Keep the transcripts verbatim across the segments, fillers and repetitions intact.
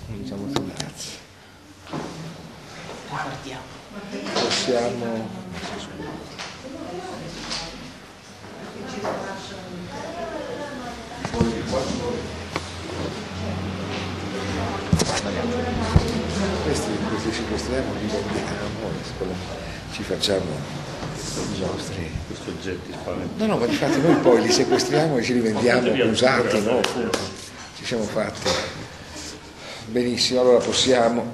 Diciamo solo grazie. Partiamo. Possiamo... Questi, questi sequestriamo, li vendiamo, ci facciamo i nostri soggetti spaventati. No, no, ma di fatto noi poi li sequestriamo e ci li vendiamo usati, no? Appunto, ci siamo fatti. Benissimo, allora possiamo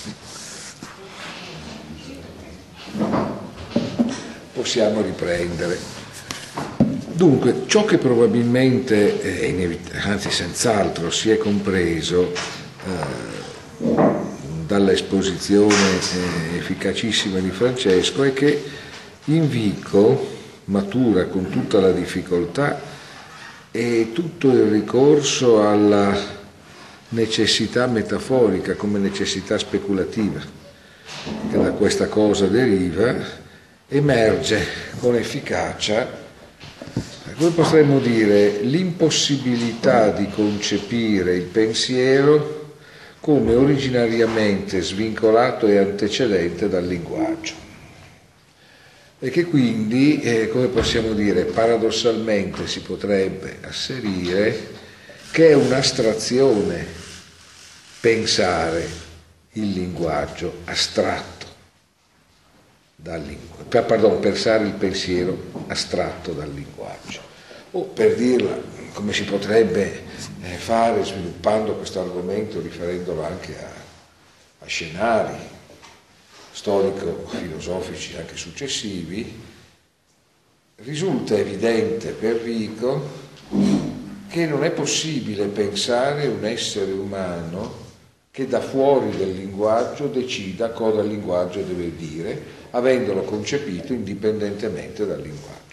possiamo riprendere. Dunque, ciò che probabilmente, è inevit- anzi senz'altro, si è compreso eh, dall'esposizione eh, efficacissima di Francesco è che in Vico matura con tutta la difficoltà e tutto il ricorso alla necessità metaforica come necessità speculativa che da questa cosa deriva, emerge con efficacia, come potremmo dire, l'impossibilità di concepire il pensiero come originariamente svincolato e antecedente dal linguaggio. E che quindi, eh, come possiamo dire, paradossalmente si potrebbe asserire che è un'astrazione pensare il linguaggio astratto dal linguaggio, pardon, pensare il pensiero astratto dal linguaggio. O per dirla come si potrebbe eh, fare sviluppando questo argomento, riferendolo anche a, a scenari storico-filosofici anche successivi, risulta evidente per Vico che non è possibile pensare un essere umano che da fuori del linguaggio decida cosa il linguaggio deve dire, avendolo concepito indipendentemente dal linguaggio.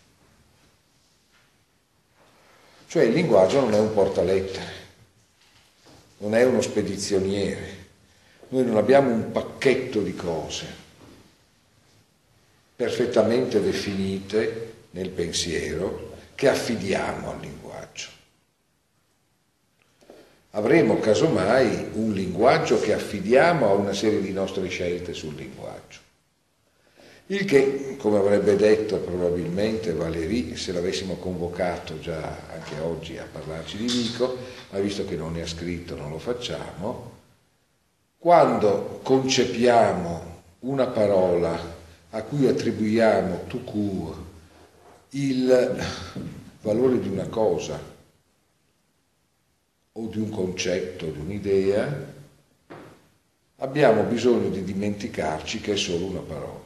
Cioè il linguaggio non è un portalettere, non è uno spedizioniere. Noi non abbiamo un pacchetto di cose perfettamente definite nel pensiero che affidiamo al linguaggio. Avremo casomai un linguaggio che affidiamo a una serie di nostre scelte sul linguaggio. Il che, come avrebbe detto probabilmente Valéry, se l'avessimo convocato già anche oggi a parlarci di Vico, ma visto che non ne ha scritto non lo facciamo, quando concepiamo una parola a cui attribuiamo tout court il valore di una cosa o di un concetto, di un'idea, abbiamo bisogno di dimenticarci che è solo una parola.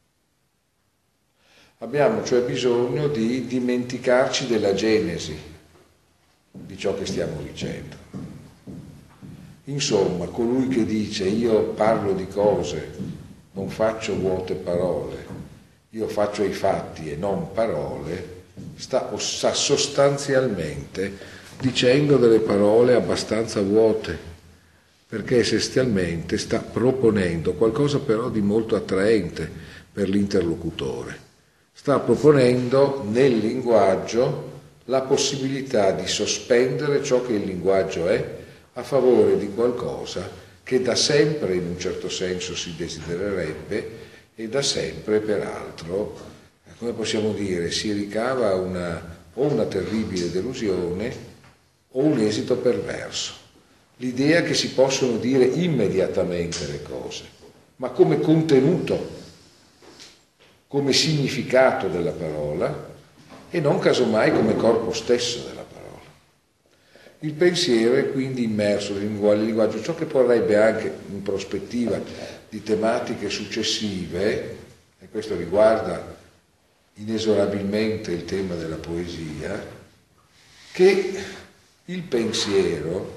Abbiamo cioè bisogno di dimenticarci della genesi di ciò che stiamo dicendo. Insomma, colui che dice io parlo di cose, non faccio vuote parole, io faccio i fatti e non parole, sta, sta sostanzialmente dicendo delle parole abbastanza vuote, perché essenzialmente sta proponendo qualcosa però di molto attraente per l'interlocutore. Sta proponendo nel linguaggio la possibilità di sospendere ciò che il linguaggio è a favore di qualcosa che da sempre in un certo senso si desidererebbe e da sempre peraltro, come possiamo dire, si ricava una, o una terribile delusione o un esito perverso. L'idea che si possono dire immediatamente le cose, ma come contenuto, come significato della parola e non casomai come corpo stesso della parola. Il pensiero è quindi immerso nel linguaggio, ciò che porrebbe anche in prospettiva di tematiche successive, e questo riguarda inesorabilmente il tema della poesia, che il pensiero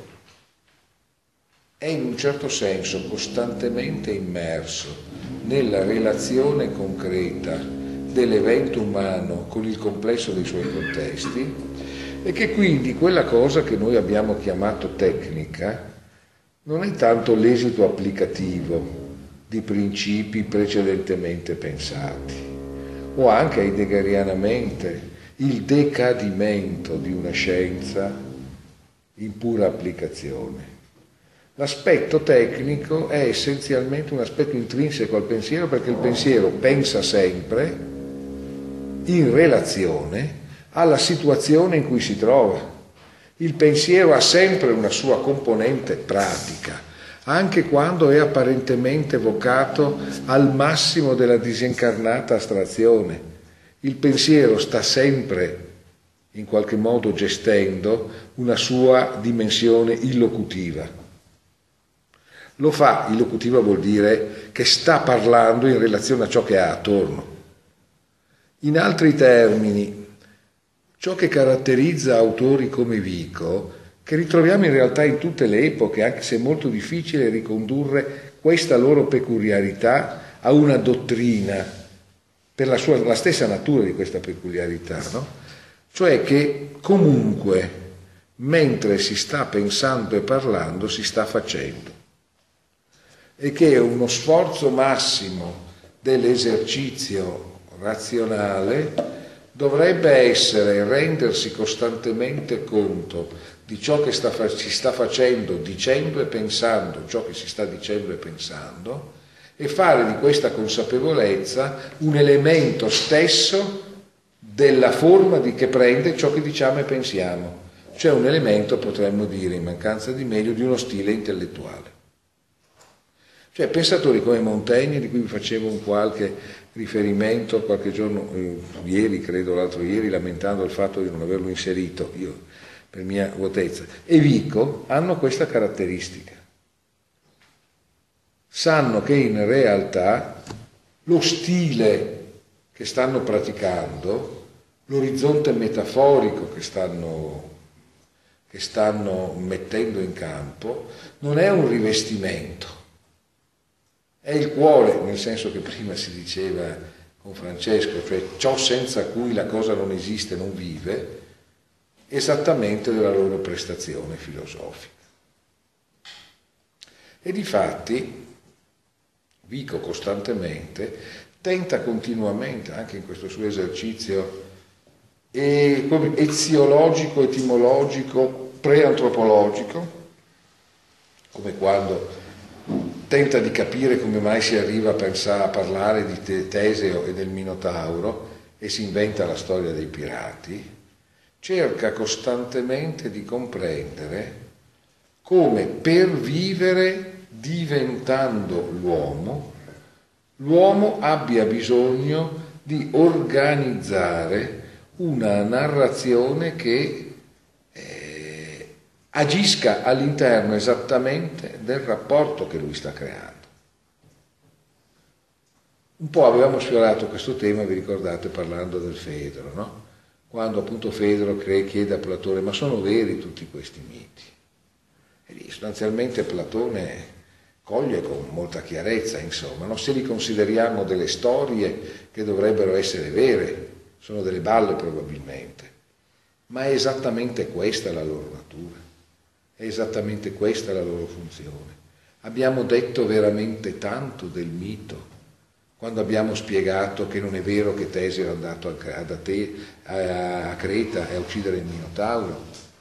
è in un certo senso costantemente immerso nella relazione concreta dell'evento umano con il complesso dei suoi contesti e che quindi quella cosa che noi abbiamo chiamato tecnica non è tanto l'esito applicativo di principi precedentemente pensati o anche heideggerianamente il decadimento di una scienza in pura applicazione, L'aspetto tecnico è essenzialmente un aspetto intrinseco al pensiero, perché il pensiero pensa sempre in relazione alla situazione in cui si trova. Il pensiero ha sempre una sua componente pratica, anche quando è apparentemente vocato al massimo della disincarnata astrazione. Il pensiero sta sempre in qualche modo gestendo una sua dimensione illocutiva. Lo fa, illocutiva vuol dire che sta parlando in relazione a ciò che ha attorno. In altri termini, ciò che caratterizza autori come Vico, che ritroviamo in realtà in tutte le epoche, anche se è molto difficile ricondurre questa loro peculiarità a una dottrina, per la, sua, la stessa natura di questa peculiarità, no? Cioè che comunque, mentre si sta pensando e parlando, si sta facendo. E che è uno sforzo massimo dell'esercizio razionale dovrebbe essere rendersi costantemente conto di ciò che sta, si sta facendo, dicendo e pensando, ciò che si sta dicendo e pensando, e fare di questa consapevolezza un elemento stesso della forma di che prende ciò che diciamo e pensiamo, cioè un elemento, potremmo dire, in mancanza di meglio, di uno stile intellettuale. Cioè pensatori come Montaigne, di cui vi facevo un qualche riferimento qualche giorno, eh, ieri credo, l'altro ieri, lamentando il fatto di non averlo inserito io per mia vuotezza, e Vico, hanno questa caratteristica. Sanno che in realtà lo stile che stanno praticando, l'orizzonte metaforico che stanno, che stanno mettendo in campo, non è un rivestimento. È il cuore, nel senso che prima si diceva con Francesco, cioè ciò senza cui la cosa non esiste, non vive, esattamente della loro prestazione filosofica. E difatti Vico costantemente tenta continuamente, anche in questo suo esercizio eziologico, etimologico, preantropologico, come quando tenta di capire come mai si arriva a pensare, a parlare di Teseo e del Minotauro e si inventa la storia dei pirati, cerca costantemente di comprendere come per vivere diventando l'uomo, l'uomo abbia bisogno di organizzare una narrazione che eh, agisca all'interno esattamente del rapporto che lui sta creando. Un po' avevamo sfiorato questo tema, vi ricordate, parlando del Fedro, no? Quando appunto Fedro chiede a Platone: ma sono veri tutti questi miti? E lì sostanzialmente Platone coglie con molta chiarezza, insomma, no? Se li consideriamo delle storie che dovrebbero essere vere, sono delle balle probabilmente, ma è esattamente questa la loro natura, è esattamente questa la loro funzione. Abbiamo detto veramente tanto del mito quando abbiamo spiegato che non è vero che Teseo è andato a Creta e a uccidere il Minotauro.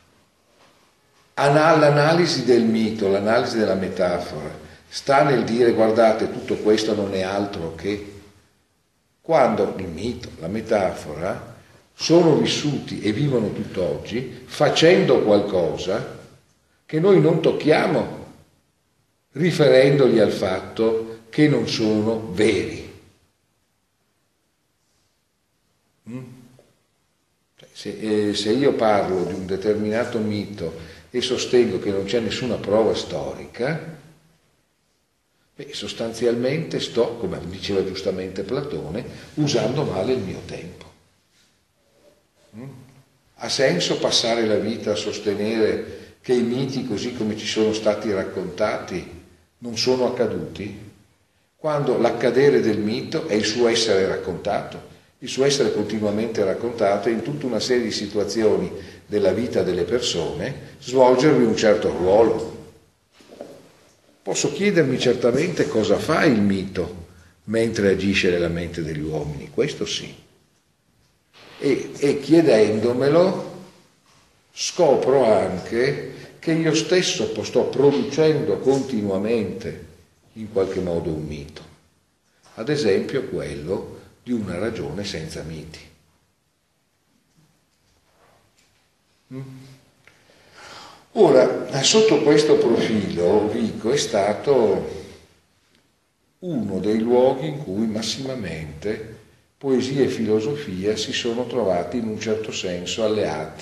L'analisi del mito, l'analisi della metafora sta nel dire: guardate, tutto questo non è altro che, quando il mito, la metafora sono vissuti e vivono tutt'oggi facendo qualcosa che noi non tocchiamo, riferendoli al fatto che non sono veri. Mm? Se, eh, se io parlo di un determinato mito e sostengo che non c'è nessuna prova storica, beh, sostanzialmente sto, come diceva giustamente Platone, usando male il mio tempo. Mm? Ha senso passare la vita a sostenere che i miti, così come ci sono stati raccontati, non sono accaduti, quando l'accadere del mito è il suo essere raccontato, il suo essere continuamente raccontato, e in tutta una serie di situazioni della vita delle persone svolgervi un certo ruolo. Posso chiedermi certamente cosa fa il mito mentre agisce nella mente degli uomini, questo sì. E, e chiedendomelo scopro anche che io stesso sto producendo continuamente in qualche modo un mito. Ad esempio quello di una ragione senza miti. Ora, sotto questo profilo, Vico è stato uno dei luoghi in cui massimamente poesia e filosofia si sono trovati in un certo senso alleati,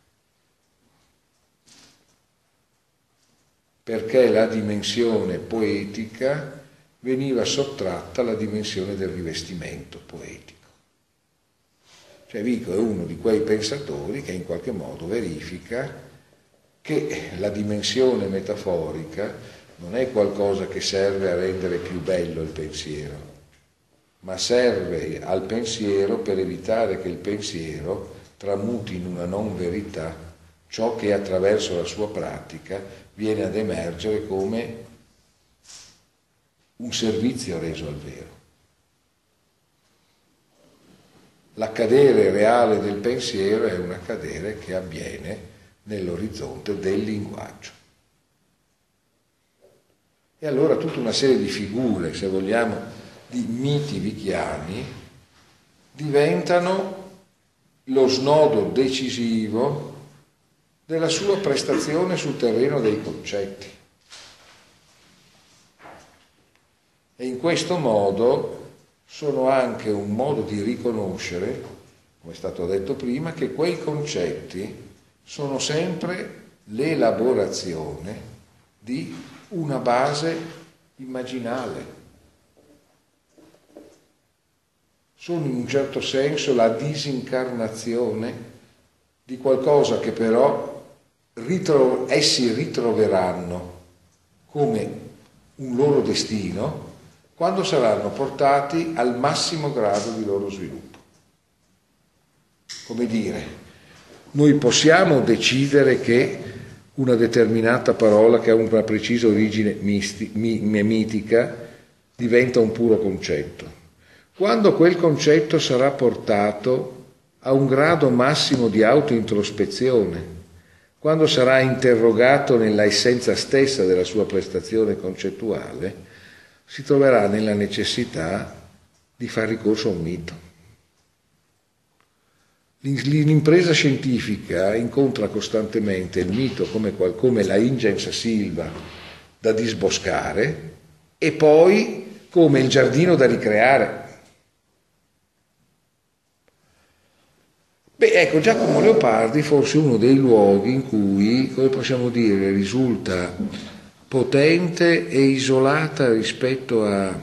perché la dimensione poetica veniva sottratta alla dimensione del rivestimento poetico. Cioè Vico è uno di quei pensatori che in qualche modo verifica che la dimensione metaforica non è qualcosa che serve a rendere più bello il pensiero, ma serve al pensiero per evitare che il pensiero tramuti in una non verità ciò che attraverso la sua pratica viene ad emergere come un servizio reso al vero. L'accadere reale del pensiero è un accadere che avviene nell'orizzonte del linguaggio. E allora tutta una serie di figure, se vogliamo, di miti vichiani diventano lo snodo decisivo della sua prestazione sul terreno dei concetti. E in questo modo sono anche un modo di riconoscere, come è stato detto prima, che quei concetti sono sempre l'elaborazione di una base immaginale. Sono in un certo senso la disincarnazione di qualcosa che però ritro- essi ritroveranno come un loro destino quando saranno portati al massimo grado di loro sviluppo. Come dire, noi possiamo decidere che una determinata parola che ha una precisa origine misti, mi, mitica diventa un puro concetto. Quando quel concetto sarà portato a un grado massimo di autointrospezione, quando sarà interrogato nella essenza stessa della sua prestazione concettuale, si troverà nella necessità di far ricorso a un mito. L'impresa scientifica incontra costantemente il mito come, come la ingens silva da disboscare e poi come il giardino da ricreare. Beh, ecco, Giacomo Leopardi forse uno dei luoghi in cui, come possiamo dire, risulta potente e isolata rispetto a,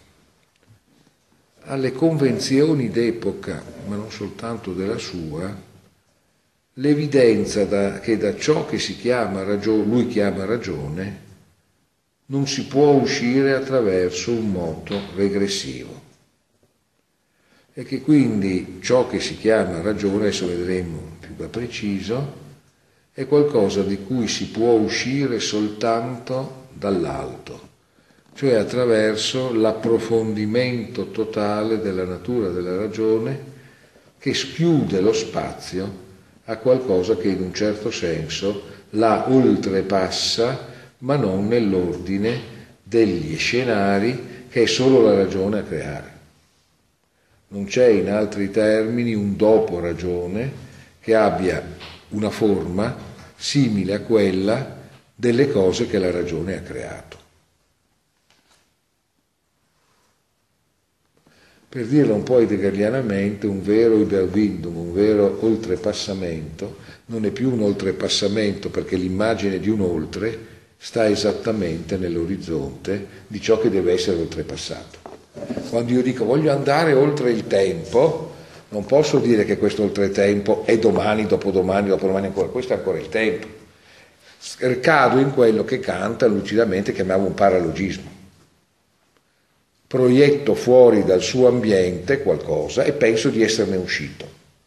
alle convenzioni d'epoca, ma non soltanto della sua, l'evidenza da, che da ciò che si chiama ragione, lui chiama ragione, non si può uscire attraverso un moto regressivo. E che quindi ciò che si chiama ragione, adesso vedremo più da preciso, è qualcosa di cui si può uscire soltanto dall'alto, cioè attraverso l'approfondimento totale della natura della ragione che schiude lo spazio a qualcosa che in un certo senso la oltrepassa, ma non nell'ordine degli scenari che è solo la ragione a creare. Non c'è in altri termini un dopo ragione che abbia una forma simile a quella delle cose che la ragione ha creato. Per dirla un po' heideggerianamente, un vero Überwindung, un vero oltrepassamento, non è più un oltrepassamento perché l'immagine di un oltre sta esattamente nell'orizzonte di ciò che deve essere oltrepassato. Quando io dico voglio andare oltre il tempo, non posso dire che questo oltretempo è domani, dopodomani, dopodomani ancora, questo è ancora il tempo. Cado in quello che Kant lucidamente chiamava un paralogismo. Proietto fuori dal suo ambiente qualcosa e penso di esserne uscito.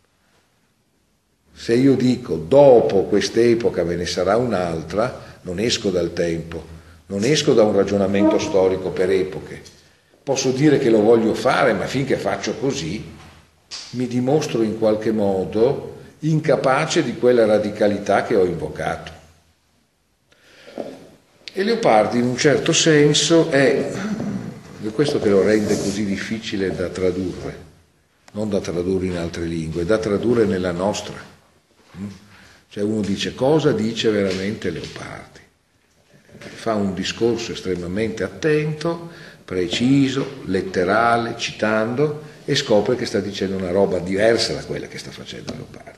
Se io dico dopo quest'epoca ve ne sarà un'altra, non esco dal tempo, non esco da un ragionamento storico per epoche. Posso dire che lo voglio fare, ma finché faccio così mi dimostro in qualche modo incapace di quella radicalità che ho invocato. E Leopardi in un certo senso è questo che lo rende così difficile da tradurre, non da tradurre in altre lingue, da tradurre nella nostra. Cioè uno dice cosa dice veramente Leopardi? Fa un discorso estremamente attento, preciso, letterale, citando, e scopre che sta dicendo una roba diversa da quella che sta facendo Leopardi.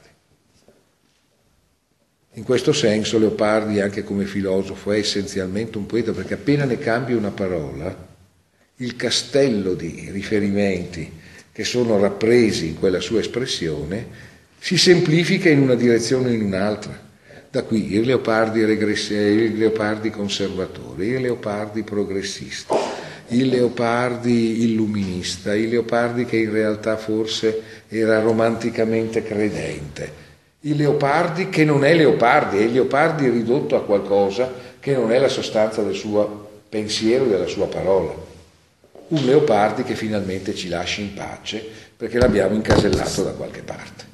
In questo senso Leopardi, anche come filosofo, è essenzialmente un poeta, perché appena ne cambia una parola, il castello di riferimenti che sono rappresi in quella sua espressione si semplifica in una direzione o in un'altra. Da qui il Leopardi regress- il Leopardi conservatore, il Leopardi progressista, il Leopardi illuminista, il Leopardi che in realtà forse era romanticamente credente, il Leopardi che non è Leopardi, è il Leopardi ridotto a qualcosa che non è la sostanza del suo pensiero e della sua parola. Un Leopardi che finalmente ci lasci in pace perché l'abbiamo incasellato da qualche parte.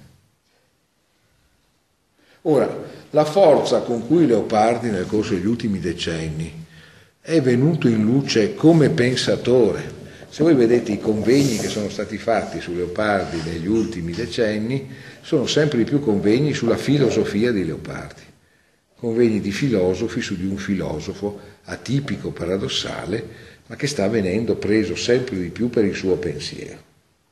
Ora, la forza con cui Leopardi nel corso degli ultimi decenni è venuto in luce come pensatore, se voi vedete i convegni che sono stati fatti su Leopardi negli ultimi decenni, sono sempre di più convegni sulla filosofia di Leopardi, convegni di filosofi su di un filosofo atipico, paradossale, ma che sta venendo preso sempre di più per il suo pensiero.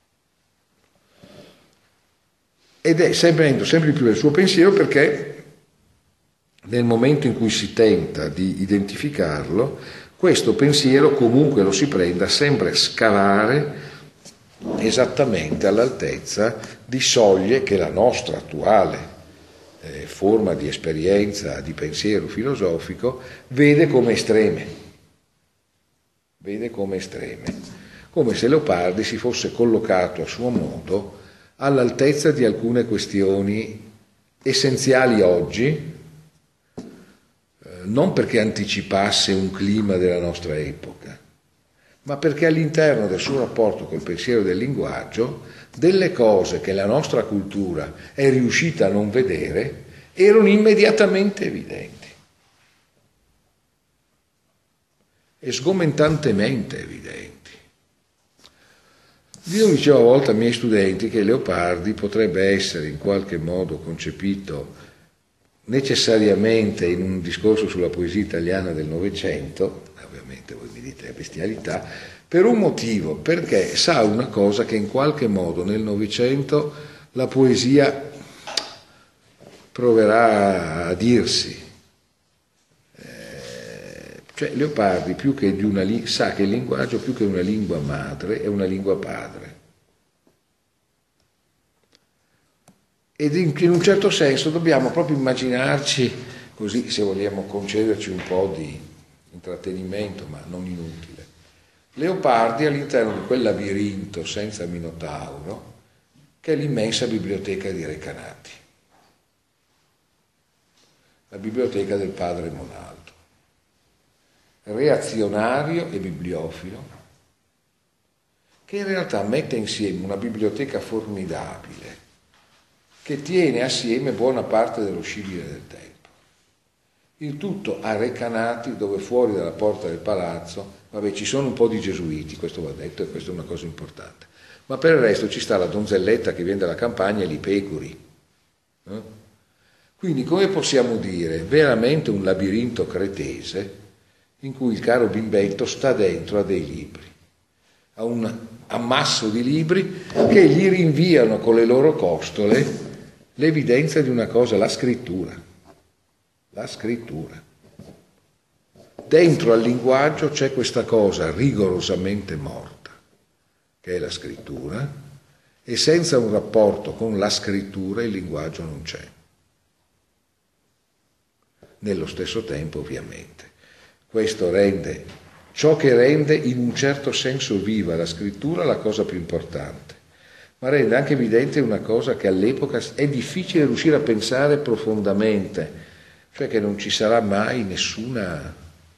Ed è sempre venendo sempre di più per il suo pensiero perché nel momento in cui si tenta di identificarlo, questo pensiero, comunque lo si prenda, sembra scavare esattamente all'altezza di soglie che la nostra attuale eh, forma di esperienza, di pensiero filosofico, vede come estreme. Vede come estreme, come se Leopardi si fosse collocato a suo modo all'altezza di alcune questioni essenziali oggi, eh, non perché anticipasse un clima della nostra epoca, ma perché all'interno del suo rapporto col pensiero del linguaggio, delle cose che la nostra cultura è riuscita a non vedere erano immediatamente evidenti. E sgomentantemente evidenti. Io dicevo a volte ai miei studenti che Leopardi potrebbe essere in qualche modo concepito necessariamente in un discorso sulla poesia italiana del Novecento, ovviamente voi mi dite bestialità, per un motivo, perché sa una cosa che in qualche modo nel Novecento la poesia proverà a dirsi. Cioè Leopardi più che di una li- sa che il linguaggio più che una lingua madre è una lingua padre. Ed in, in un certo senso dobbiamo proprio immaginarci, così se vogliamo concederci un po' di intrattenimento, ma non inutile, Leopardi all'interno di quel labirinto senza Minotauro, che è l'immensa biblioteca di Recanati, la biblioteca del padre Monaldo. Reazionario e bibliofilo, che in realtà mette insieme una biblioteca formidabile che tiene assieme buona parte dello scibile del tempo. Il tutto a Recanati, dove fuori dalla porta del palazzo, vabbè, ci sono un po' di gesuiti, questo va detto e questa è una cosa importante, ma per il resto ci sta la donzelletta che viene dalla campagna e li pecori. Eh? Quindi come possiamo dire, veramente un labirinto cretese in cui il caro bimbetto sta dentro a dei libri, a un ammasso di libri che gli rinviano con le loro costole l'evidenza di una cosa, la scrittura. La scrittura. Dentro al linguaggio c'è questa cosa rigorosamente morta, che è la scrittura, e senza un rapporto con la scrittura il linguaggio non c'è. Nello stesso tempo, ovviamente. Questo rende, ciò che rende in un certo senso viva la scrittura la cosa più importante, ma rende anche evidente una cosa che all'epoca è difficile riuscire a pensare profondamente, cioè che non ci sarà mai nessuna,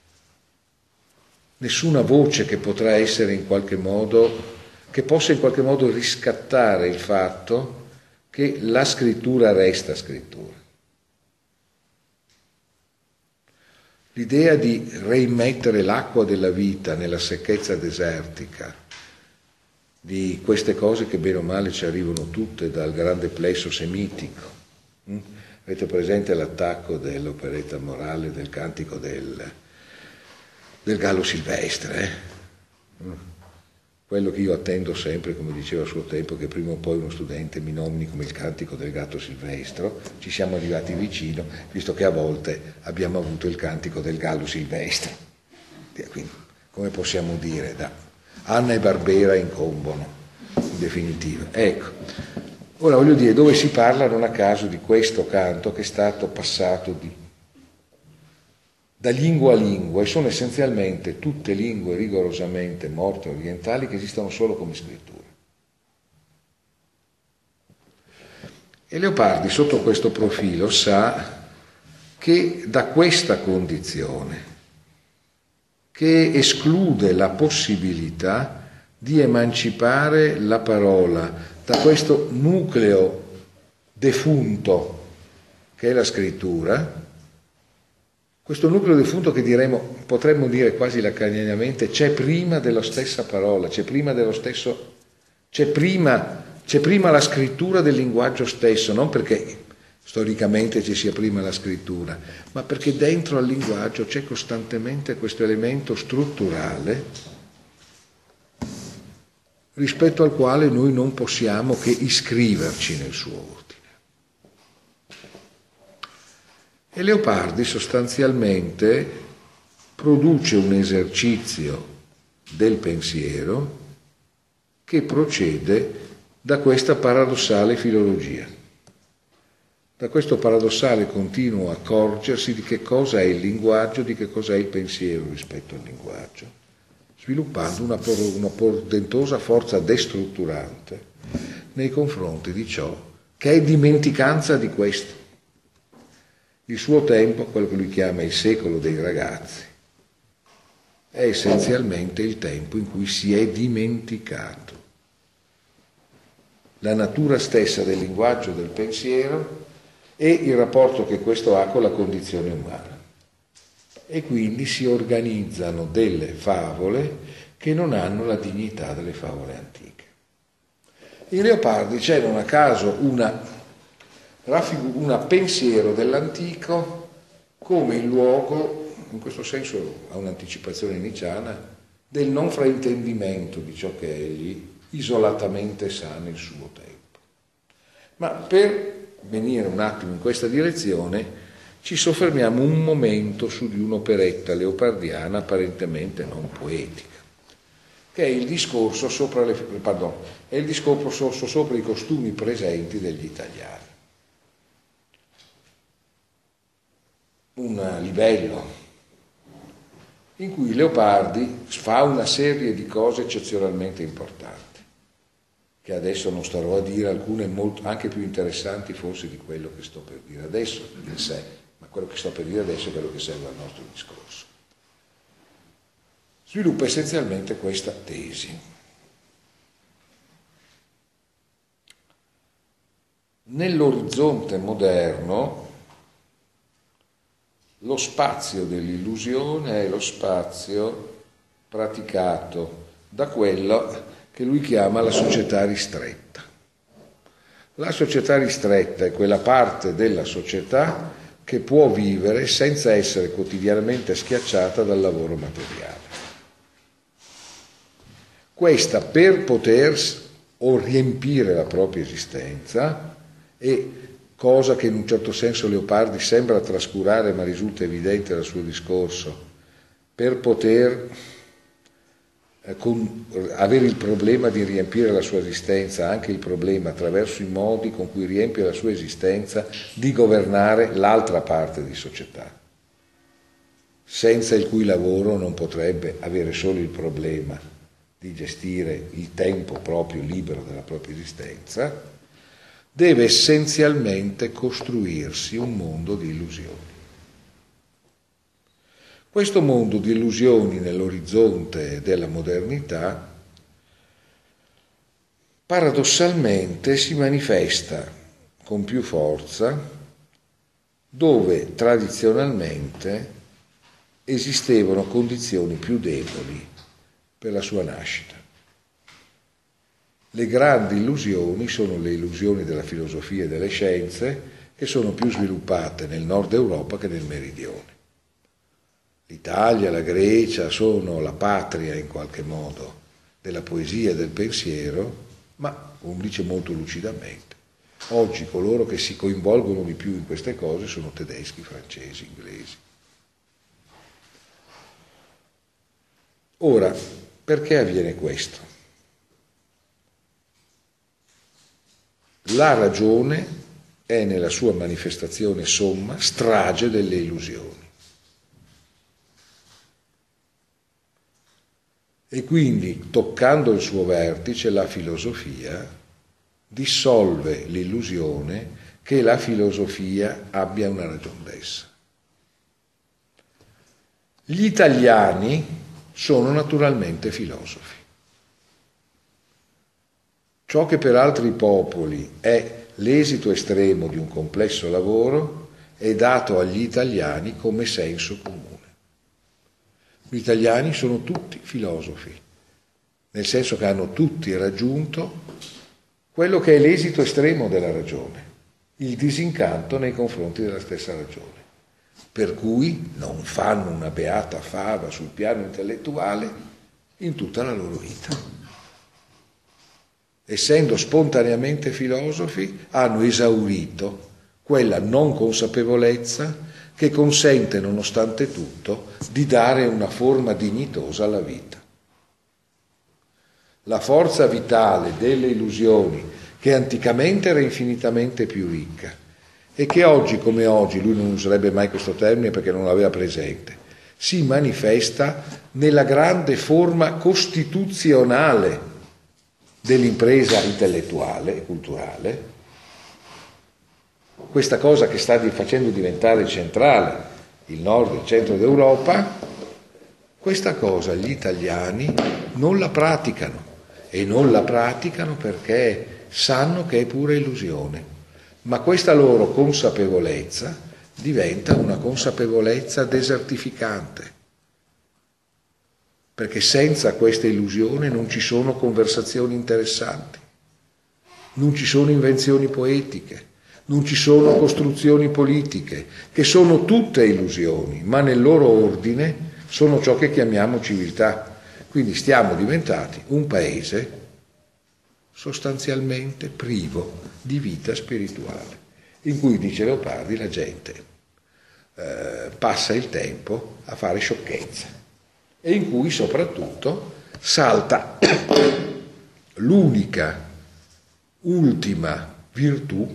nessuna voce che potrà essere in qualche modo, che possa in qualche modo riscattare il fatto che la scrittura resta scrittura. l'idea di reimmettere l'acqua della vita nella secchezza desertica, di queste cose che bene o male ci arrivano tutte dal grande plesso semitico. Mm? Avete presente l'attacco dell'operetta morale del cantico del, del gallo silvestre? Eh? Mm? Quello che io attendo sempre, come diceva a suo tempo, che prima o poi uno studente mi nomini come il cantico del gatto silvestro. Ci siamo arrivati vicino, visto che a volte abbiamo avuto il cantico del gallo silvestre. Quindi, come possiamo dire, da Anna e Barbera incombono, in definitiva. Ecco, ora voglio dire, dove si parla non a caso di questo canto che è stato passato di, da lingua a lingua, e sono essenzialmente tutte lingue rigorosamente morte orientali che esistono solo come scrittura. E Leopardi, sotto questo profilo, sa che da questa condizione, che esclude la possibilità di emancipare la parola da questo nucleo defunto che è la scrittura, questo nucleo defunto che diremo, potremmo dire quasi lacanianamente, c'è prima della stessa parola, c'è prima dello stesso, c'è prima, c'è prima la scrittura del linguaggio stesso, non perché storicamente ci sia prima la scrittura, ma perché dentro al linguaggio c'è costantemente questo elemento strutturale rispetto al quale noi non possiamo che iscriverci nel suo ordine. E Leopardi sostanzialmente produce un esercizio del pensiero che procede da questa paradossale filologia, da questo paradossale continuo accorgersi di che cosa è il linguaggio, di che cosa è il pensiero rispetto al linguaggio, sviluppando una, una portentosa forza destrutturante nei confronti di ciò che è dimenticanza di questo. Il suo tempo, quello che lui chiama il secolo dei ragazzi, è essenzialmente il tempo in cui si è dimenticato la natura stessa del linguaggio, del pensiero e il rapporto che questo ha con la condizione umana. E quindi si organizzano delle favole che non hanno la dignità delle favole antiche. In Leopardi c'è non a caso una raffigura un pensiero dell'antico come il luogo, in questo senso ha un'anticipazione nicciana, del non fraintendimento di ciò che egli isolatamente sa nel suo tempo. Ma per venire un attimo in questa direzione ci soffermiamo un momento su di un'operetta leopardiana apparentemente non poetica, che è il discorso sopra, le, pardon, è il discorso sopra i costumi presenti degli italiani. Un livello in cui Leopardi fa una serie di cose eccezionalmente importanti, che adesso non starò a dire, alcune molto, anche più interessanti forse di quello che sto per dire adesso in sé, ma quello che sto per dire adesso è quello che serve al nostro discorso. Sviluppa essenzialmente questa tesi. Nell'orizzonte moderno lo spazio dell'illusione è lo spazio praticato da quello che lui chiama la società ristretta. La società ristretta è quella parte della società che può vivere senza essere quotidianamente schiacciata dal lavoro materiale. Questa, per poter o riempire la propria esistenza, e cosa che in un certo senso Leopardi sembra trascurare ma risulta evidente dal suo discorso, per poter eh, con, avere il problema di riempire la sua esistenza, anche il problema attraverso i modi con cui riempie la sua esistenza di governare l'altra parte di società, senza il cui lavoro non potrebbe avere solo il problema di gestire il tempo proprio libero della propria esistenza, deve essenzialmente costruirsi un mondo di illusioni. Questo mondo di illusioni nell'orizzonte della modernità paradossalmente si manifesta con più forza dove tradizionalmente esistevano condizioni più deboli per la sua nascita. Le grandi illusioni sono le illusioni della filosofia e delle scienze, che sono più sviluppate nel nord Europa che nel meridione. L'Italia, la Grecia sono la patria in qualche modo della poesia e del pensiero, ma, come dice molto lucidamente, oggi coloro che si coinvolgono di più in queste cose sono tedeschi, francesi, inglesi. Ora, perché avviene questo? La ragione è nella sua manifestazione somma strage delle illusioni. E quindi, toccando il suo vertice, la filosofia dissolve l'illusione che la filosofia abbia una ragion d'essere. Gli italiani sono naturalmente filosofi. Ciò che per altri popoli è l'esito estremo di un complesso lavoro è dato agli italiani come senso comune. Gli italiani sono tutti filosofi, nel senso che hanno tutti raggiunto quello che è l'esito estremo della ragione, il disincanto nei confronti della stessa ragione, per cui non fanno una beata fava sul piano intellettuale in tutta la loro vita. Essendo spontaneamente filosofi, hanno esaurito quella non consapevolezza che consente, nonostante tutto, di dare una forma dignitosa alla vita. La forza vitale delle illusioni, che anticamente era infinitamente più ricca e che oggi come oggi, lui non userebbe mai questo termine perché non l'aveva presente, si manifesta nella grande forma costituzionale dell'impresa intellettuale e culturale, questa cosa che sta facendo diventare centrale il nord e il centro d'Europa, questa cosa gli italiani non la praticano, e non la praticano perché sanno che è pura illusione, ma questa loro consapevolezza diventa una consapevolezza desertificante, perché senza questa illusione non ci sono conversazioni interessanti, non ci sono invenzioni poetiche, non ci sono costruzioni politiche, che sono tutte illusioni, ma nel loro ordine sono ciò che chiamiamo civiltà. Quindi stiamo diventati un paese sostanzialmente privo di vita spirituale, in cui, dice Leopardi, la gente eh, passa il tempo a fare sciocchezze e in cui soprattutto salta l'unica, ultima virtù,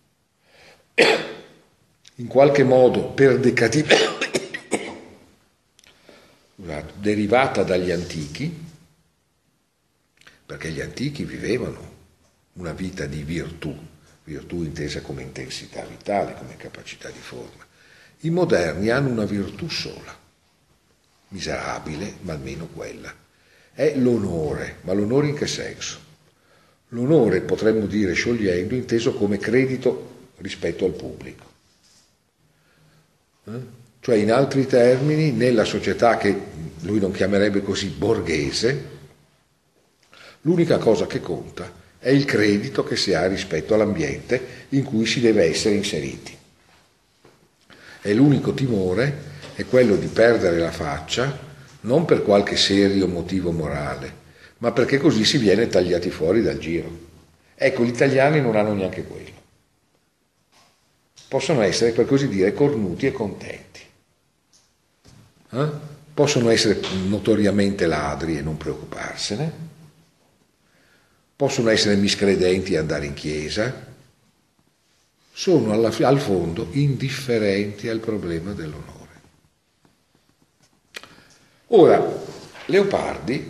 in qualche modo per decadimento, derivata dagli antichi, perché gli antichi vivevano una vita di virtù, virtù intesa come intensità vitale, come capacità di forma. I moderni hanno una virtù sola, miserabile, ma almeno quella, è l'onore. Ma l'onore in che senso? L'onore, potremmo dire sciogliendo, inteso come credito rispetto al pubblico. Eh? Cioè, in altri termini, nella società che lui non chiamerebbe così borghese, l'unica cosa che conta è il credito che si ha rispetto all'ambiente in cui si deve essere inseriti. E l'unico timore è quello di perdere la faccia, non per qualche serio motivo morale, ma perché così si viene tagliati fuori dal giro. Ecco, gli italiani non hanno neanche quello. Possono essere, per così dire, cornuti e contenti. Eh? Possono essere notoriamente ladri e non preoccuparsene, possono essere miscredenti e andare in chiesa, sono alla, al fondo indifferenti al problema dell'onore. Ora, Leopardi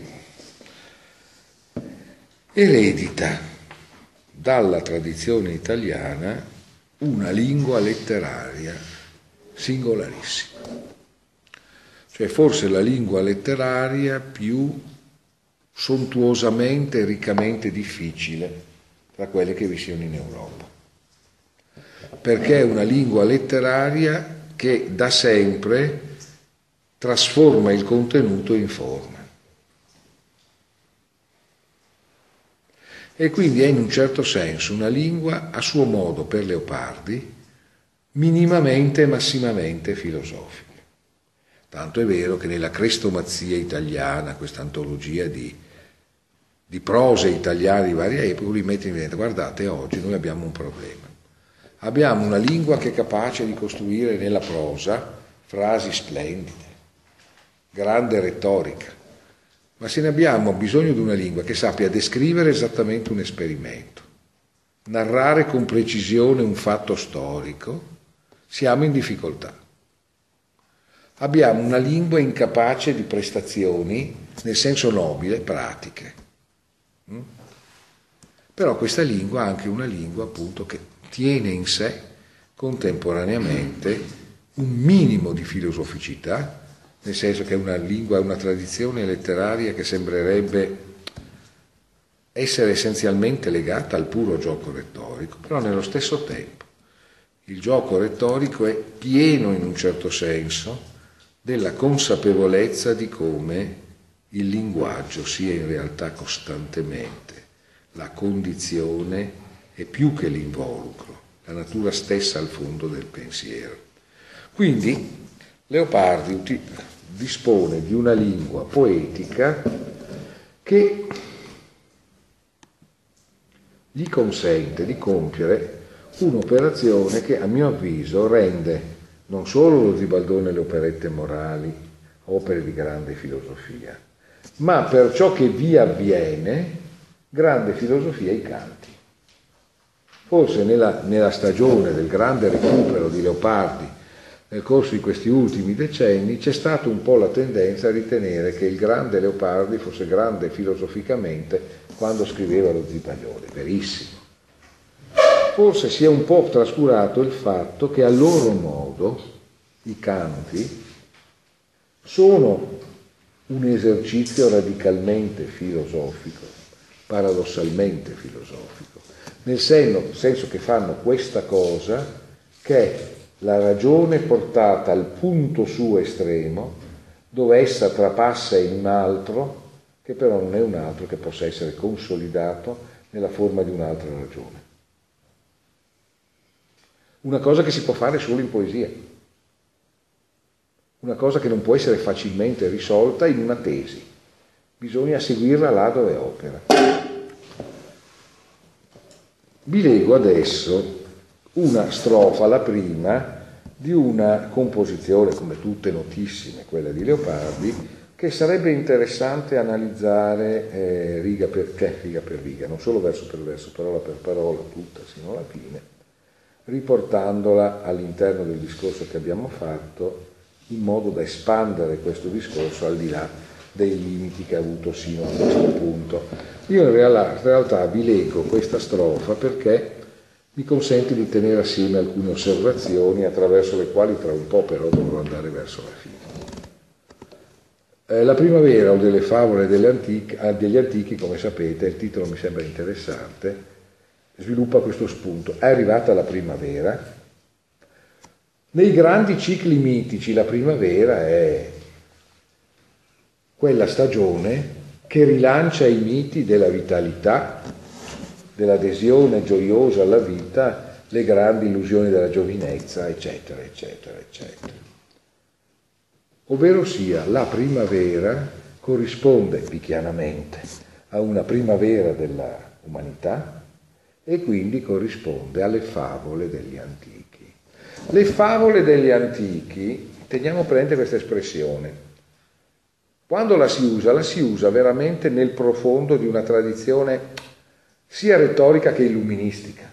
eredita dalla tradizione italiana una lingua letteraria singolarissima. Cioè forse la lingua letteraria più sontuosamente e riccamente difficile tra quelle che vi siano in Europa, perché è una lingua letteraria che da sempre trasforma il contenuto in forma. E quindi è in un certo senso una lingua a suo modo per Leopardi minimamente e massimamente filosofica. Tanto è vero che nella Crestomazia italiana, questa antologia di, di prose italiane di varie epoche, lui mette in evidenza: guardate, oggi noi abbiamo un problema. Abbiamo una lingua che è capace di costruire nella prosa frasi splendide, grande retorica, ma se ne abbiamo bisogno di una lingua che sappia descrivere esattamente un esperimento, narrare con precisione un fatto storico, siamo in difficoltà. Abbiamo una lingua incapace di prestazioni, nel senso nobile, pratiche. Mm? Però questa lingua è anche una lingua, appunto, che tiene in sé contemporaneamente un minimo di filosoficità, nel senso che è una lingua, una tradizione letteraria che sembrerebbe essere essenzialmente legata al puro gioco retorico, però nello stesso tempo il gioco retorico è pieno, in un certo senso, della consapevolezza di come il linguaggio sia in realtà costantemente la condizione e più che l'involucro, la natura stessa al fondo del pensiero. Quindi Leopardi uti- dispone di una lingua poetica che gli consente di compiere un'operazione che, a mio avviso, rende non solo lo Zibaldone e le operette morali opere di grande filosofia, ma per ciò che vi avviene, grande filosofia i canti. Forse nella, nella stagione del grande recupero di Leopardi nel corso di questi ultimi decenni c'è stata un po' la tendenza a ritenere che il grande Leopardi fosse grande filosoficamente quando scriveva lo Zipaglione. Verissimo. Forse si è un po' trascurato il fatto che a loro modo i canti sono un esercizio radicalmente filosofico, paradossalmente filosofico, nel senso che fanno questa cosa che è la ragione portata al punto suo estremo, dove essa trapassa in un altro, che però non è un altro che possa essere consolidato nella forma di un'altra ragione. Una cosa che si può fare solo in poesia, una cosa che non può essere facilmente risolta in una tesi, bisogna seguirla là dove opera. Vi leggo adesso una strofa, la prima, di una composizione, come tutte notissime, quella di Leopardi, che sarebbe interessante analizzare eh, riga, per, che, riga per riga, non solo verso per verso, parola per parola, tutta sino alla fine, riportandola all'interno del discorso che abbiamo fatto, in modo da espandere questo discorso al di là dei limiti che ha avuto sino a questo punto. Io in realtà, in realtà vi leggo questa strofa perché mi consente di tenere assieme alcune osservazioni attraverso le quali tra un po' però dovrò andare verso la fine. Eh, la primavera o delle favole delle antiche, degli antichi, come sapete, il titolo mi sembra interessante, sviluppa questo spunto. È arrivata la primavera. Nei grandi cicli mitici la primavera è quella stagione che rilancia i miti della vitalità, dell'adesione gioiosa alla vita, le grandi illusioni della giovinezza, eccetera, eccetera, eccetera. Ovvero sia, la primavera corrisponde picchianamente a una primavera della umanità e quindi corrisponde alle favole degli antichi. Le favole degli antichi, teniamo presente questa espressione, quando la si usa, la si usa veramente nel profondo di una tradizione sia retorica che illuministica.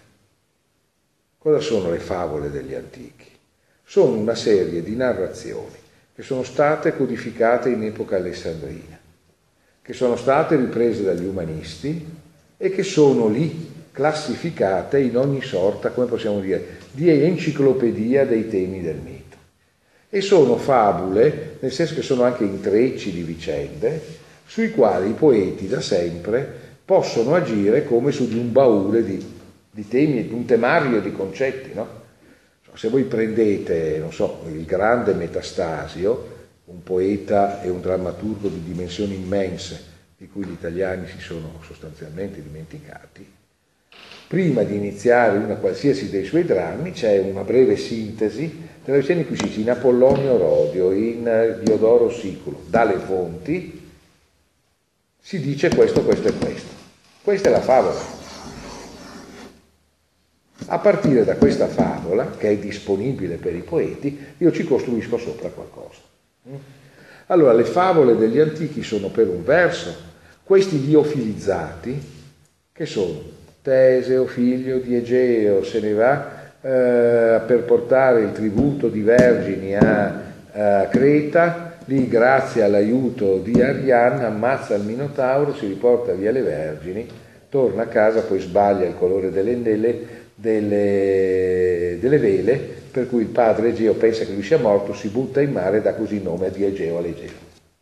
Cosa sono le favole degli antichi? Sono una serie di narrazioni che sono state codificate in epoca alessandrina, che sono state riprese dagli umanisti e che sono lì classificate in ogni sorta, come possiamo dire, di enciclopedia dei temi del mito. E sono fabule, nel senso che sono anche intrecci di vicende, sui quali i poeti da sempre possono agire come su di un baule di, di temi, di un temario di concetti, no? Se voi prendete, non so, il grande Metastasio, un poeta e un drammaturgo di dimensioni immense, di cui gli italiani si sono sostanzialmente dimenticati, prima di iniziare una qualsiasi dei suoi drammi c'è una breve sintesi della vicenda in cui si dice in Apollonio Rodio, in Diodoro Siculo, dalle fonti si dice questo, questo e questo. Questa è la favola. A partire da questa favola, che è disponibile per i poeti, io ci costruisco sopra qualcosa. Allora, le favole degli antichi sono per un verso questi liofilizzati, che sono Teseo, figlio di Egeo, se ne va eh, per portare il tributo di vergini a, a Creta, lì grazie all'aiuto di Arianna ammazza il Minotauro, si riporta via le vergini, torna a casa, poi sbaglia il colore delle, delle, delle, delle vele, per cui il padre Egeo pensa che lui sia morto, si butta in mare e dà così il nome di Egeo all'Egeo.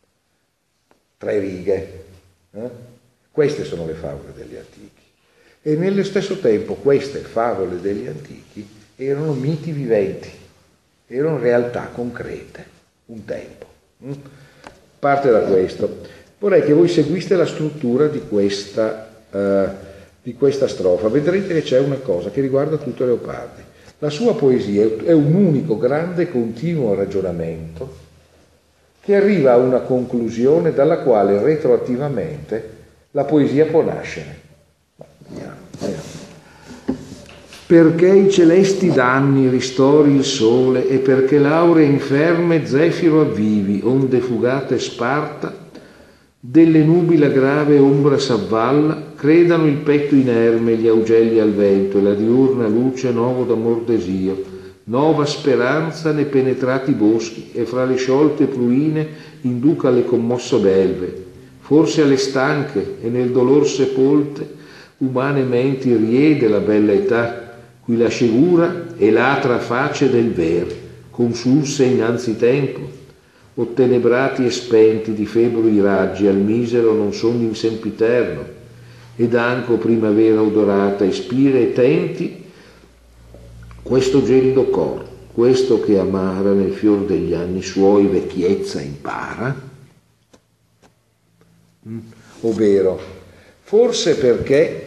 Tre righe. Eh? Queste sono le favole degli antichi. E nello stesso tempo queste favole degli antichi erano miti viventi, erano realtà concrete, un tempo. Mm? Parte da questo. Vorrei che voi seguiste la struttura di questa, uh, di questa strofa. Vedrete che c'è una cosa che riguarda tutto Leopardi. La sua poesia è un unico grande continuo ragionamento che arriva a una conclusione dalla quale retroattivamente la poesia può nascere. Andiamo, andiamo. Perché i celesti danni ristori il sole e perché l'aure inferme zefiro avvivi, onde fugate sparta, delle nubi la grave ombra s'avvalla, credano il petto inerme gli augelli al vento e la diurna luce novo d'amor desio, nova speranza ne penetrati boschi e fra le sciolte pruine induca le commosse belve, forse alle stanche e nel dolor sepolte umane menti riede la bella età, cui la sciagura è l'atra face del ver, consulse innanzi tempo, ottenebrati e spenti di febbri raggi al misero non son in sempiterno, ed anco primavera odorata ispira e tenti questo gelido cor, questo che amara nel fior degli anni suoi vecchiezza impara, mm. ovvero forse perché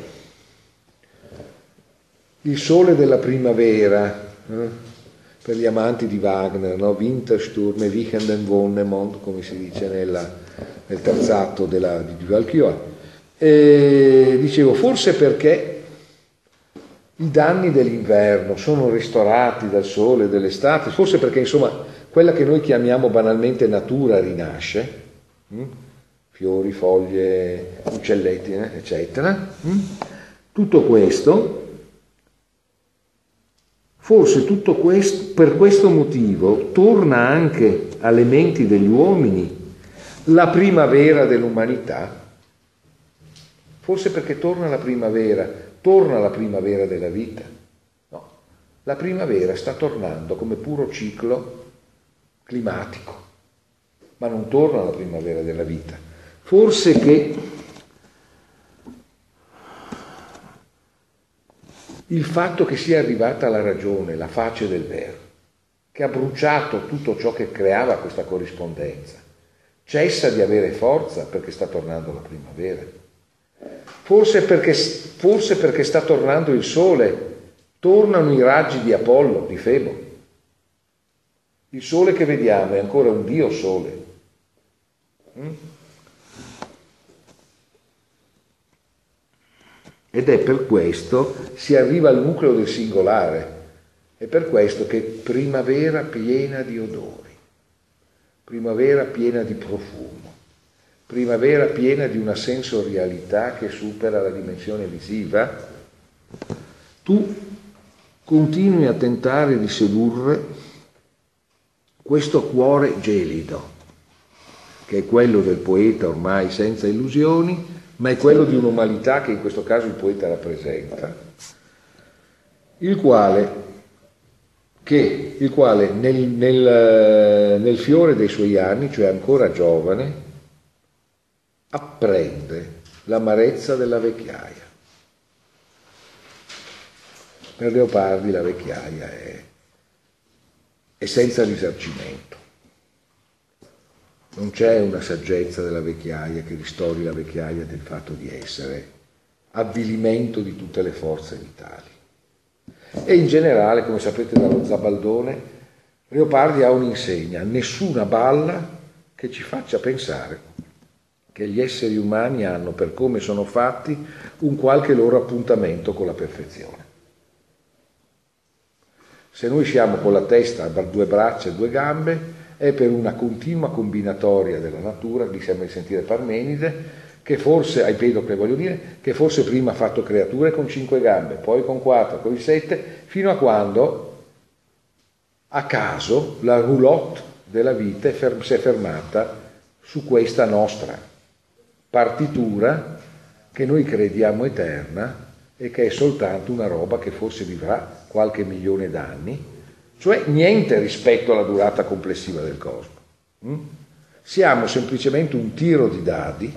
il sole della primavera, eh, per gli amanti di Wagner, no? Wintersturm e Wichenden Wonnemond, come si dice nella, nel terzo della, di Valchior. E dicevo, forse perché i danni dell'inverno sono ristorati dal sole dell'estate, forse perché insomma quella che noi chiamiamo banalmente natura rinasce, hm? fiori, foglie, uccelletti, eccetera. Hm? Tutto questo, forse tutto questo, per questo motivo torna anche alle menti degli uomini la primavera dell'umanità, forse perché torna la primavera, torna la primavera della vita. No, la primavera sta tornando come puro ciclo climatico, ma non torna la primavera della vita. Forse che il fatto che sia arrivata la ragione, la face del vero, che ha bruciato tutto ciò che creava questa corrispondenza, cessa di avere forza perché sta tornando la primavera. Forse perché, forse perché sta tornando il sole, tornano i raggi di Apollo, di Febo. Il sole che vediamo è ancora un dio sole. Mm? Ed è per questo si arriva al nucleo del singolare, è per questo che primavera piena di odori, primavera piena di profumo, primavera piena di una sensorialità che supera la dimensione visiva, tu continui a tentare di sedurre questo cuore gelido, che è quello del poeta ormai senza illusioni, ma è quello di un'umanità che in questo caso il poeta rappresenta, il quale, che, il quale nel, nel, nel fiore dei suoi anni, cioè ancora giovane, apprende l'amarezza della vecchiaia. Per Leopardi la vecchiaia è, è senza risarcimento. Non c'è una saggezza della vecchiaia che ristori la vecchiaia del fatto di essere avvilimento di tutte le forze vitali. E in generale, come sapete dallo Zabaldone, Leopardi ha un'insegna: nessuna balla che ci faccia pensare che gli esseri umani hanno, per come sono fatti, un qualche loro appuntamento con la perfezione. Se noi siamo con la testa, due braccia e due gambe, è per una continua combinatoria della natura, mi sembra di sentire Parmenide, che forse, ai Pedocle voglio dire, che forse prima ha fatto creature con cinque gambe, poi con quattro, poi sette, fino a quando, a caso, la roulotte della vita è fer- si è fermata su questa nostra partitura che noi crediamo eterna e che è soltanto una roba che forse vivrà qualche milione d'anni, cioè niente rispetto alla durata complessiva del cosmo. Mm? Siamo semplicemente un tiro di dadi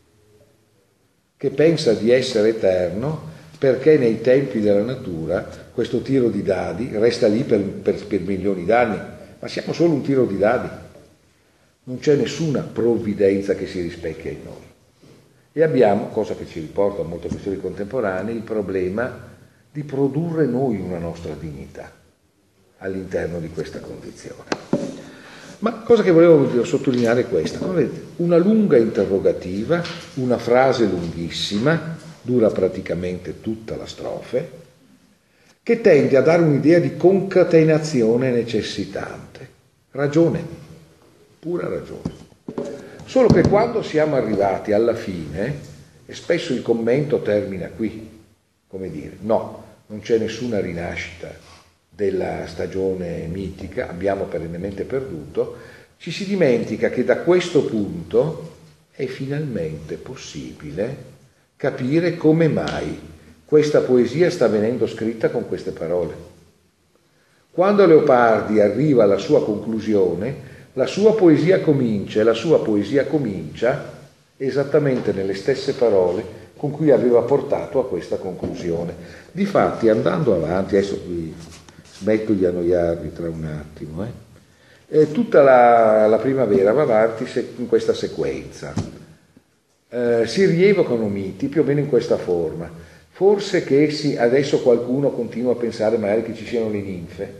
che pensa di essere eterno perché nei tempi della natura questo tiro di dadi resta lì per, per, per milioni d'anni, ma siamo solo un tiro di dadi. Non c'è nessuna provvidenza che si rispecchia in noi. E abbiamo, cosa che ci riporta a molte questioni contemporanee, il problema di produrre noi una nostra dignità all'interno di questa condizione. Ma cosa che volevo sottolineare è questa: una lunga interrogativa, una frase lunghissima, dura praticamente tutta la strofe, che tende a dare un'idea di concatenazione necessitante. Ragione, pura ragione. Solo che quando siamo arrivati alla fine, e spesso il commento termina qui, come dire, no, non c'è nessuna rinascita della stagione mitica, abbiamo perennemente perduto, ci si dimentica che da questo punto è finalmente possibile capire come mai questa poesia sta venendo scritta con queste parole. Quando Leopardi arriva alla sua conclusione, la sua poesia comincia, e la sua poesia comincia esattamente nelle stesse parole con cui aveva portato a questa conclusione. Difatti, andando avanti, adesso qui smetto di annoiarvi tra un attimo, eh. Eh, tutta la, la primavera va avanti se, in questa sequenza. Eh, si rievocano miti più o meno in questa forma. Forse che si, adesso qualcuno continua a pensare magari che ci siano le ninfe,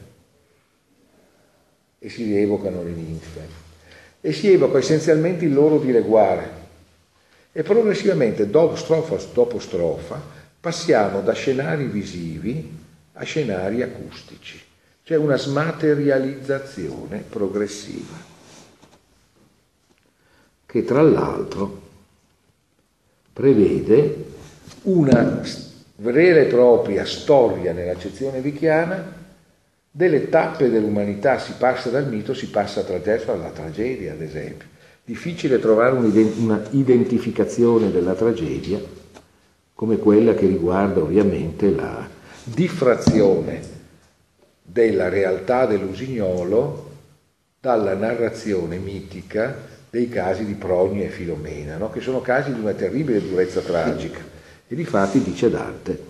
e si rievocano le ninfe, e si evoca essenzialmente il loro dileguare. E progressivamente, dopo strofa dopo strofa, passiamo da scenari visivi a scenari acustici. C'è una smaterializzazione progressiva, che tra l'altro prevede una vera e propria storia nell'accezione vicchiana delle tappe dell'umanità. Si passa dal mito, si passa attraverso alla tragedia, ad esempio. Difficile trovare una identificazione della tragedia come quella che riguarda ovviamente la diffrazione della realtà dell'usignolo dalla narrazione mitica dei casi di Progne e Filomena, no? Che sono casi di una terribile durezza tragica. E difatti dice Dante: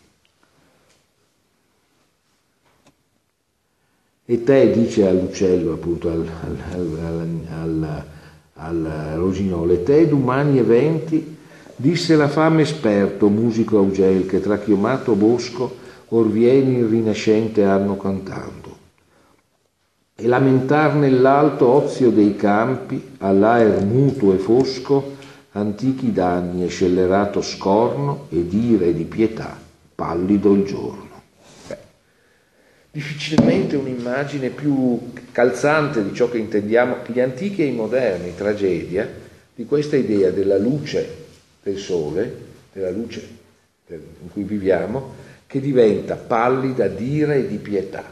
e te, dice all'uccello, appunto al, al, al, al, al rosignolo, e te d'umani eventi disse la fame esperto musico augel che tra chiamato bosco or vieni il rinascente anno cantando, e lamentar nell'alto ozio dei campi all'aer muto e fosco antichi danni e scellerato scorno ed ire di pietà pallido il giorno. Beh, difficilmente un'immagine più calzante di ciò che intendiamo gli antichi e i moderni tragedia, di questa idea della luce del sole, della luce in cui viviamo, che diventa pallida d'ira e di pietà.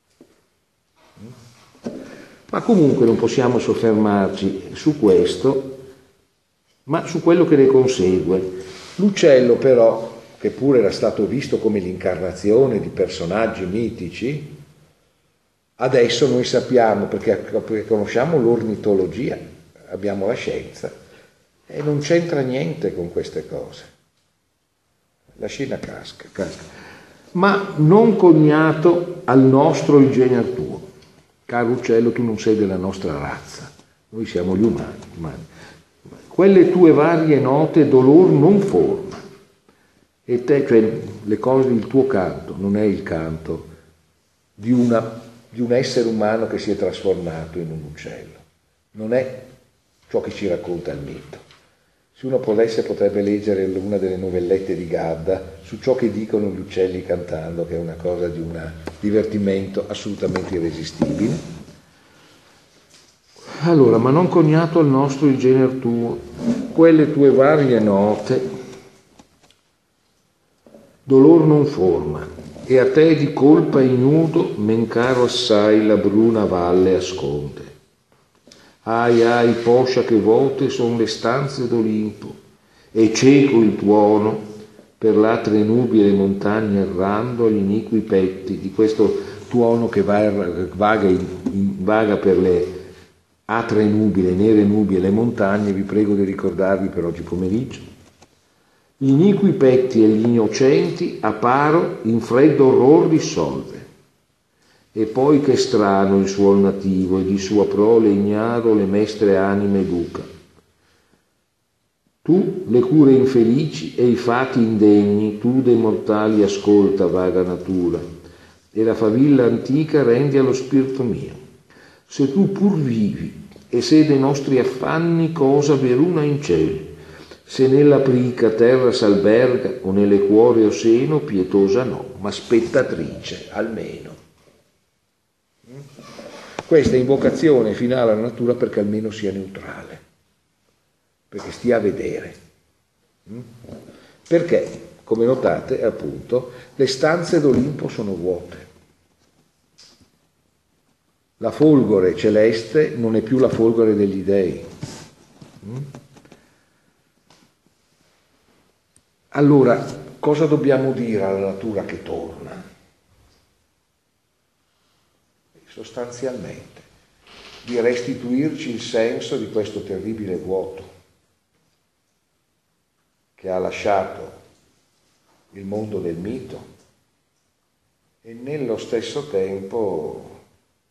Ma comunque non possiamo soffermarci su questo, ma su quello che ne consegue. L'uccello però, che pure era stato visto come l'incarnazione di personaggi mitici, adesso noi sappiamo, perché, perché conosciamo l'ornitologia, abbiamo la scienza, e non c'entra niente con queste cose. La scena casca, casca. Ma non cognato al nostro il gener tuo. Caro uccello, tu non sei della nostra razza, noi siamo gli umani, umani. Quelle tue varie note dolor non forma, e te, cioè le cose, il tuo canto non è il canto di, una, di un essere umano che si è trasformato in un uccello, non è ciò che ci racconta il mito. Se uno potesse potrebbe leggere una delle novellette di Gadda su ciò che dicono gli uccelli cantando, che è una cosa di un divertimento assolutamente irresistibile. Allora, ma non cognato al nostro il gener tuo, quelle tue varie note dolor non forma, e a te di colpa ignudo men caro assai la bruna valle asconde. Ai, ai, poscia che volte son le stanze d'Olimpo, e cieco il tuono per l'atre nubi e le montagne errando agli iniqui petti di questo tuono che vaga, in, in, vaga per le atre nubi, le nere nubi e le montagne. Vi prego di ricordarvi per oggi pomeriggio. Gli iniqui petti e gli innocenti a paro in freddo orror dissolve. E poi che strano il suol nativo, e di sua prole ignaro le mestre anime educa. Tu le cure infelici e i fati indegni, tu dei mortali ascolta, vaga natura, e la favilla antica rendi allo spirito mio. Se tu pur vivi, e se dei nostri affanni cosa veruna in cielo, se nella prica terra s'alberga, o nelle cuore o seno, pietosa no, ma spettatrice almeno. Questa è invocazione finale alla natura perché almeno sia neutrale, perché stia a vedere. Perché, come notate, appunto, le stanze d'Olimpo sono vuote. La folgore celeste non è più la folgore degli dei. Allora, cosa dobbiamo dire alla natura che torna? Sostanzialmente di restituirci il senso di questo terribile vuoto che ha lasciato il mondo del mito e nello stesso tempo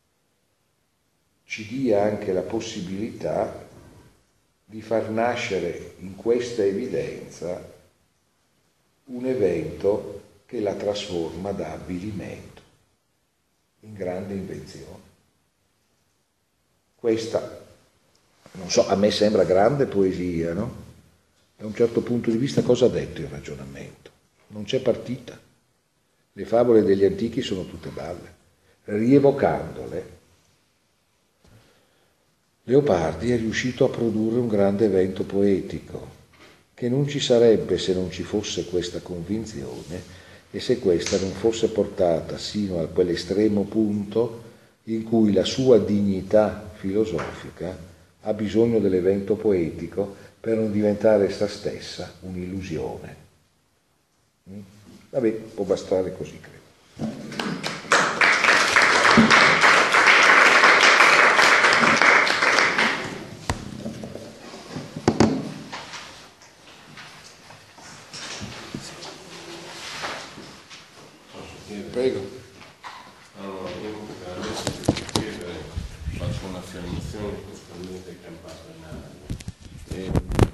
ci dia anche la possibilità di far nascere in questa evidenza un evento che la trasforma da avvilimento in grande invenzione. Questa, non so, a me sembra grande poesia, no? Da un certo punto di vista cosa ha detto il ragionamento? Non c'è partita. Le favole degli antichi sono tutte balle. Rievocandole, Leopardi è riuscito a produrre un grande evento poetico che non ci sarebbe se non ci fosse questa convinzione e se questa non fosse portata sino a quell'estremo punto in cui la sua dignità filosofica ha bisogno dell'evento poetico per non diventare essa stessa un'illusione. Vabbè, può bastare così, credo. Prego. Allora, io adesso ti chiedere, faccio un'affermazione totalmente campata in aria.